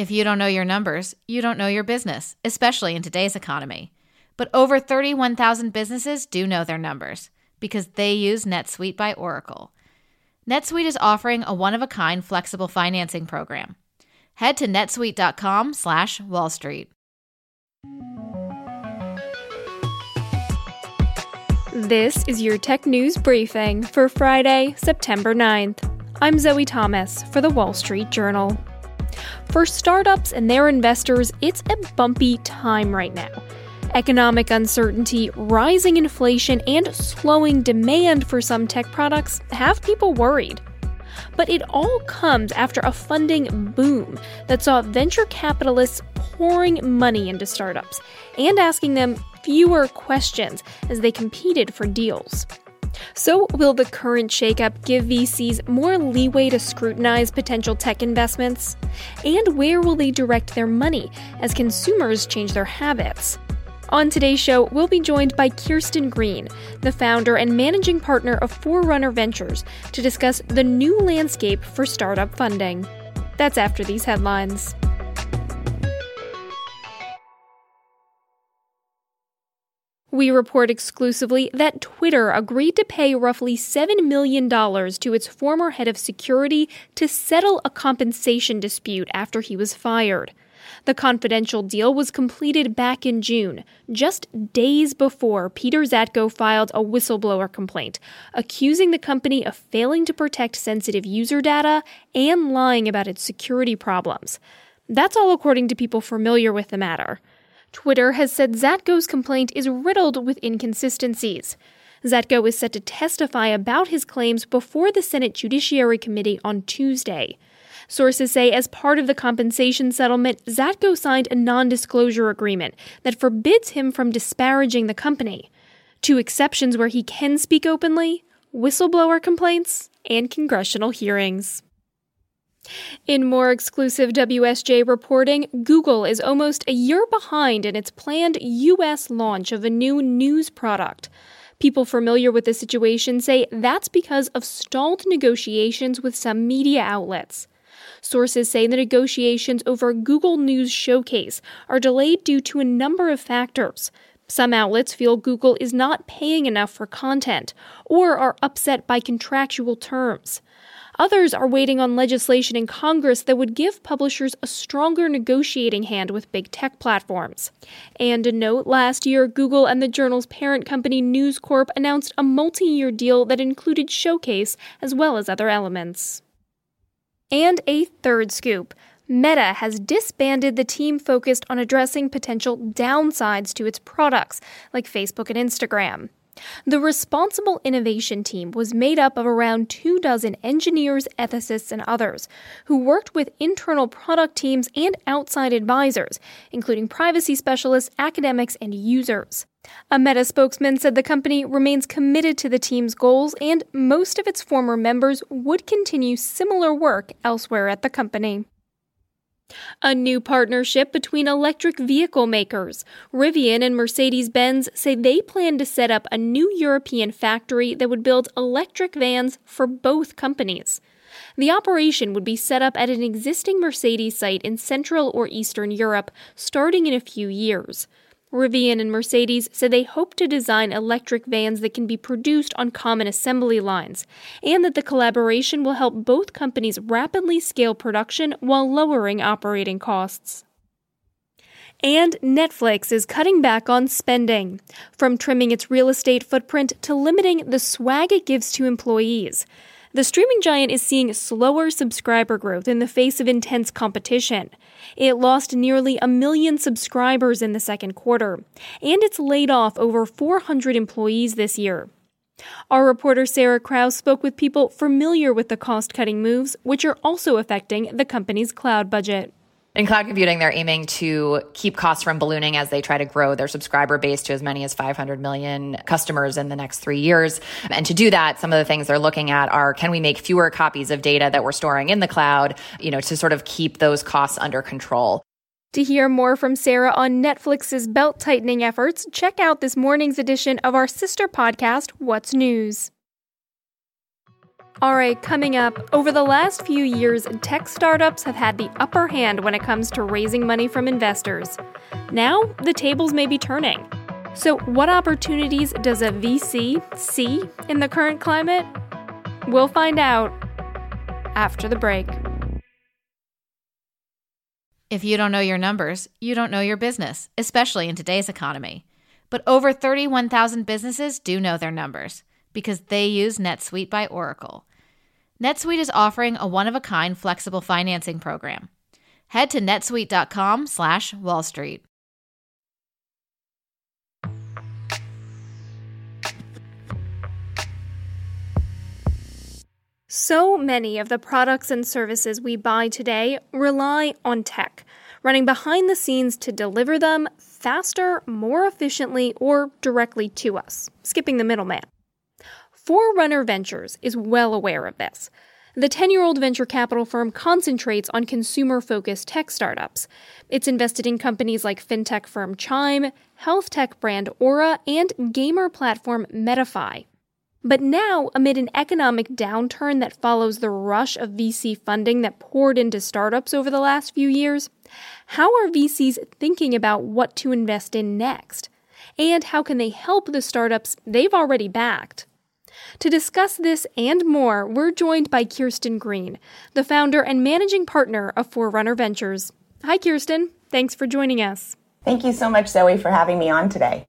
If you don't know your numbers, you don't know your business, especially in today's economy. But over 31,000 businesses do know their numbers because they use NetSuite by Oracle. NetSuite is offering a one-of-a-kind flexible financing program. Head to netsuite.com/Wall Street. This is your tech news briefing for Friday, September 9th. I'm Zoe Thomas for the Wall Street Journal. For startups and their investors, it's a bumpy time right now. Economic uncertainty, rising inflation, and slowing demand for some tech products have people worried. But it all comes after a funding boom that saw venture capitalists pouring money into startups and asking them fewer questions as they competed for deals. So, will the current shakeup give VCs more leeway to scrutinize potential tech investments? And where will they direct their money as consumers change their habits? On today's show, we'll be joined by Kirsten Green, the founder and managing partner of Forerunner Ventures, to discuss the new landscape for startup funding. That's after these headlines. We report exclusively that Twitter agreed to pay roughly $7 million to its former head of security to settle a compensation dispute after he was fired. The confidential deal was completed back in June, just days before Peter Zatko filed a whistleblower complaint, accusing the company of failing to protect sensitive user data and lying about its security problems. That's all according to people familiar with the matter. Twitter has said Zatko's complaint is riddled with inconsistencies. Zatko is set to testify about his claims before the Senate Judiciary Committee on Tuesday. Sources say as part of the compensation settlement, Zatko signed a non-disclosure agreement that forbids him from disparaging the company. Two exceptions where he can speak openly: whistleblower complaints and congressional hearings. In more exclusive WSJ reporting, Google is almost a year behind in its planned U.S. launch of a new news product. People familiar with the situation say that's because of stalled negotiations with some media outlets. Sources say the negotiations over Google News Showcase are delayed due to a number of factors. Some outlets feel Google is not paying enough for content or are upset by contractual terms. Others are waiting on legislation in Congress that would give publishers a stronger negotiating hand with big tech platforms. And a note, last year, Google and the Journal's parent company News Corp announced a multi-year deal that included Showcase as well as other elements. And a third scoop. Meta has disbanded the team focused on addressing potential downsides to its products, like Facebook and Instagram. The Responsible Innovation team was made up of around 24 engineers, ethicists, and others, who worked with internal product teams and outside advisors, including privacy specialists, academics, and users. A Meta spokesman said the company remains committed to the team's goals, and most of its former members would continue similar work elsewhere at the company. A new partnership between electric vehicle makers. Rivian and Mercedes-Benz say they plan to set up a new European factory that would build electric vans for both companies. The operation would be set up at an existing Mercedes site in Central or Eastern Europe, starting in a few years. Rivian and Mercedes said they hope to design electric vans that can be produced on common assembly lines, and that the collaboration will help both companies rapidly scale production while lowering operating costs. And Netflix is cutting back on spending, from trimming its real estate footprint to limiting the swag it gives to employees. The streaming giant is seeing slower subscriber growth in the face of intense competition. It lost nearly 1 million subscribers in the second quarter, and it's laid off over 400 employees this year. Our reporter Sarah Krause spoke with people familiar with the cost-cutting moves, which are also affecting the company's cloud budget. In cloud computing, they're aiming to keep costs from ballooning as they try to grow their subscriber base to as many as 500 million customers in the next 3 years. And to do that, some of the things they're looking at are, can we make fewer copies of data that we're storing in the cloud, to sort of keep those costs under control. To hear more from Sarah on Netflix's belt-tightening efforts, check out this morning's edition of our sister podcast, What's News? All right, coming up, over the last few years, tech startups have had the upper hand when it comes to raising money from investors. Now, the tables may be turning. So, what opportunities does a VC see in the current climate? We'll find out after the break. If you don't know your numbers, you don't know your business, especially in today's economy. But over 31,000 businesses do know their numbers because they use NetSuite by Oracle. NetSuite is offering a one-of-a-kind flexible financing program. Head to netsuite.com/Wall Street. So many of the products and services we buy today rely on tech, running behind the scenes to deliver them faster, more efficiently, or directly to us, skipping the middleman. Forerunner Ventures is well aware of this. The 10-year-old venture capital firm concentrates on consumer-focused tech startups. It's invested in companies like fintech firm Chime, health tech brand Aura, and gamer platform MetaFi. But now, amid an economic downturn that follows the rush of VC funding that poured into startups over the last few years, how are VCs thinking about what to invest in next? And how can they help the startups they've already backed? To discuss this and more, we're joined by Kirsten Green, the founder and managing partner of Forerunner Ventures. Hi, Kirsten. Thanks for joining us. Thank you so much, Zoe, for having me on today.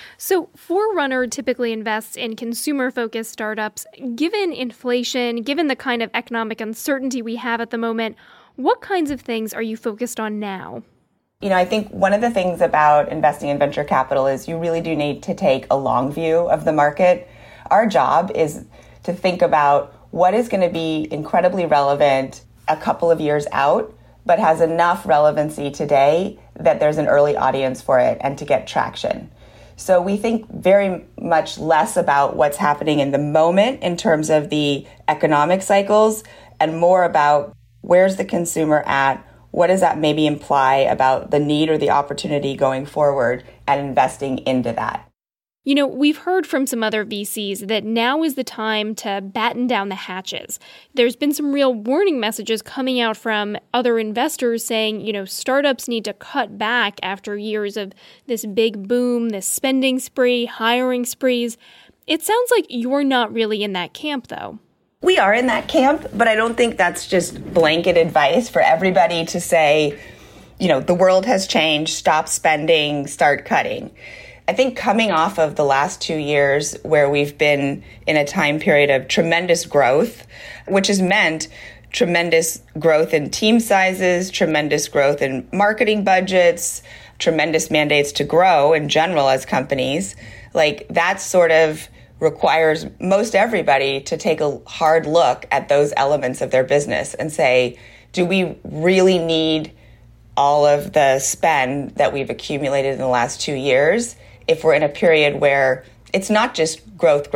So Forerunner typically invests in consumer-focused startups. Given inflation, given the kind of economic uncertainty we have at the moment, what kinds of things are you focused on now? I think one of the things about investing in venture capital is you really do need to take a long view of the market. Our job is to think about what is going to be incredibly relevant a couple of years out, but has enough relevancy today that there's an early audience for it and to get traction. So we think very much less about what's happening in the moment in terms of the economic cycles and more about where's the consumer at, what does that maybe imply about the need or the opportunity going forward and investing into that. We've heard from some other VCs that now is the time to batten down the hatches. There's been some real warning messages coming out from other investors saying, startups need to cut back after years of this big boom, this spending spree, hiring sprees. It sounds like you're not really in that camp, though. We are in that camp, but I don't think that's just blanket advice for everybody to say, the world has changed, stop spending, start cutting. I think coming off of the last 2 years where we've been in a time period of tremendous growth, which has meant tremendous growth in team sizes, tremendous growth in marketing budgets, tremendous mandates to grow in general as companies, that sort of requires most everybody to take a hard look at those elements of their business and say, do we really need all of the spend that we've accumulated in the last 2 years? If we're in a period where it's not just growth,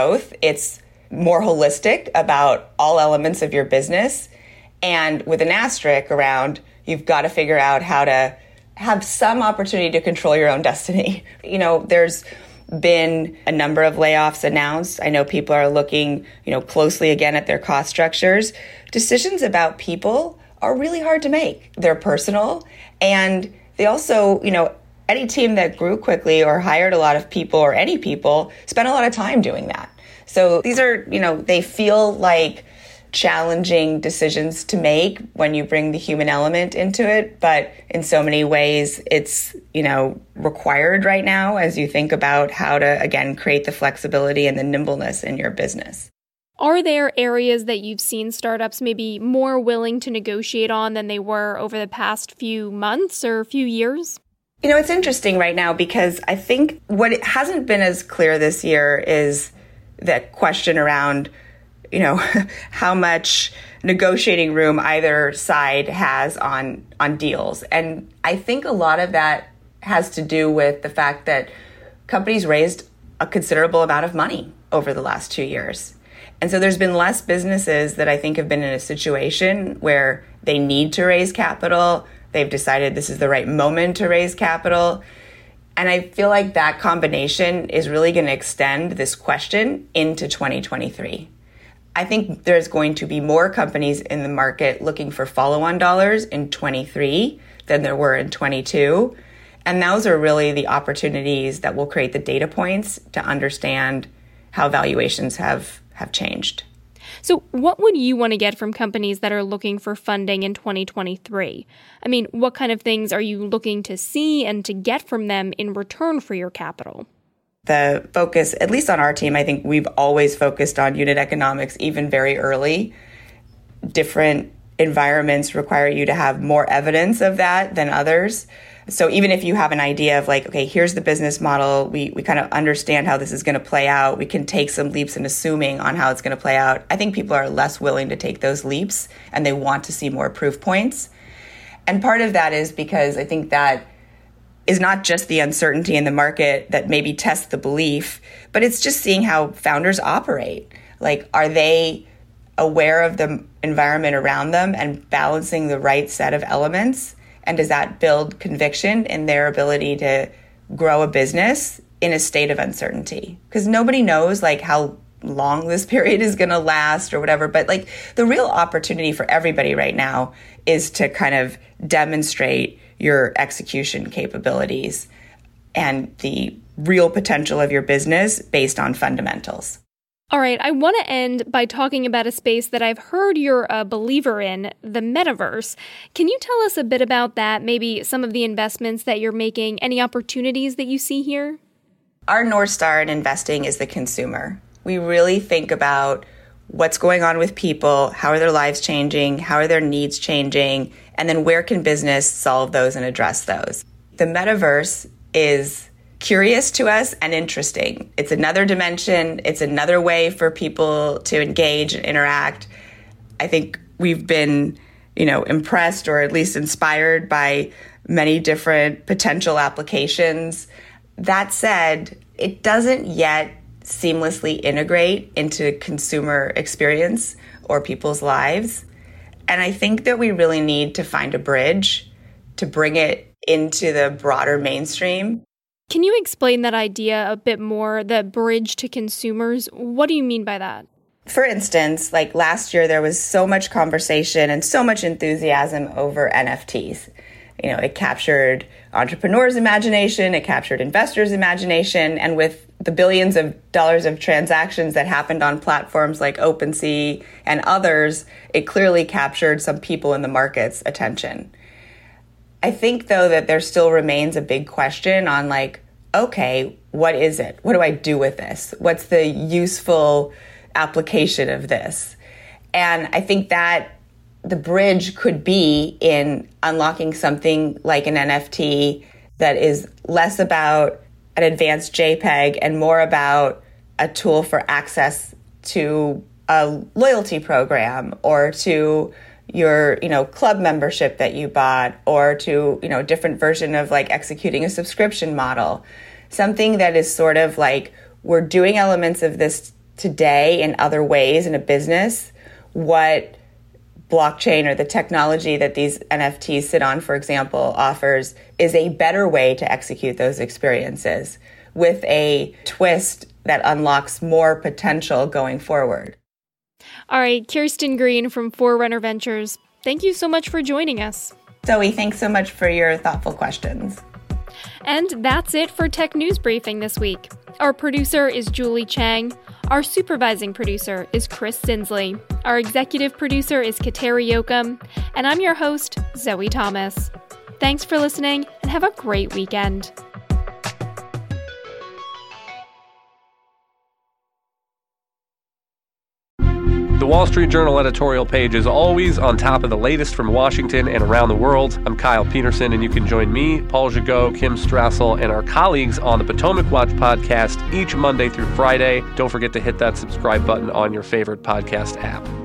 it's more holistic about all elements of your business. And with an asterisk around, you've got to figure out how to have some opportunity to control your own destiny. There's been a number of layoffs announced. I know people are looking, closely again at their cost structures. Decisions about people are really hard to make. They're personal. And they also, any team that grew quickly or hired a lot of people or any people spent a lot of time doing that. So these are, they feel like challenging decisions to make when you bring the human element into it. But in so many ways, it's, required right now as you think about how to, again, create the flexibility and the nimbleness in your business. Are there areas that you've seen startups maybe more willing to negotiate on than they were over the past few months or few years? It's interesting right now because I think what it hasn't been as clear this year is that question around, how much negotiating room either side has on deals. And I think a lot of that has to do with the fact that companies raised a considerable amount of money over the last 2 years. And so there's been less businesses that I think have been in a situation where they need to raise capital. They've decided this is the right moment to raise capital. And I feel like that combination is really going to extend this question into 2023. I think there's going to be more companies in the market looking for follow-on dollars in 23 than there were in 22. And those are really the opportunities that will create the data points to understand how valuations have changed. So what would you want to get from companies that are looking for funding in 2023? I mean, what kind of things are you looking to see and to get from them in return for your capital? The focus, at least on our team, I think we've always focused on unit economics, even very early. Different environments require you to have more evidence of that than others. So even if you have an idea of like, okay, here's the business model, we kind of understand how this is going to play out, we can take some leaps in assuming on how it's going to play out. I think people are less willing to take those leaps and they want to see more proof points. And part of that is because I think that is not just the uncertainty in the market that maybe tests the belief, but it's just seeing how founders operate. Like, are they aware of the environment around them and balancing the right set of elements? And does that build conviction in their ability to grow a business in a state of uncertainty? Because nobody knows like how long this period is going to last or whatever. But like the real opportunity for everybody right now is to kind of demonstrate your execution capabilities and the real potential of your business based on fundamentals. All right, I want to end by talking about a space that I've heard you're a believer in, the metaverse. Can you tell us a bit about that, maybe some of the investments that you're making, any opportunities that you see here? Our North Star in investing is the consumer. We really think about what's going on with people, how are their lives changing, how are their needs changing, and then where can business solve those and address those. The metaverse is curious to us and interesting. It's another dimension. It's another way for people to engage and interact. I think we've been, impressed or at least inspired by many different potential applications. That said, it doesn't yet seamlessly integrate into consumer experience or people's lives. And I think that we really need to find a bridge to bring it into the broader mainstream. Can you explain that idea a bit more, the bridge to consumers? What do you mean by that? For instance, like last year, there was so much conversation and so much enthusiasm over NFTs. It captured entrepreneurs' imagination, it captured investors' imagination, and with the billions of dollars of transactions that happened on platforms like OpenSea and others, it clearly captured some people in the market's attention. I think, though, that there still remains a big question on like, okay, what is it? What do I do with this? What's the useful application of this? And I think that the bridge could be in unlocking something like an NFT that is less about an advanced JPEG and more about a tool for access to a loyalty program or to your, club membership that you bought or to, a different version of like executing a subscription model. Something that is sort of like we're doing elements of this today in other ways in a business. What blockchain or the technology that these NFTs sit on, for example, offers is a better way to execute those experiences with a twist that unlocks more potential going forward. All right, Kirsten Green from Forerunner Ventures, thank you so much for joining us. Zoe, thanks so much for your thoughtful questions. And that's it for Tech News Briefing this week. Our producer is Julie Chang. Our supervising producer is Chris Sinsley. Our executive producer is Kateri Yoakum. And I'm your host, Zoe Thomas. Thanks for listening and have a great weekend. The Wall Street Journal editorial page is always on top of the latest from Washington and around the world. I'm Kyle Peterson, and you can join me, Paul Gigot, Kim Strassel, and our colleagues on the Potomac Watch podcast each Monday through Friday. Don't forget to hit that subscribe button on your favorite podcast app.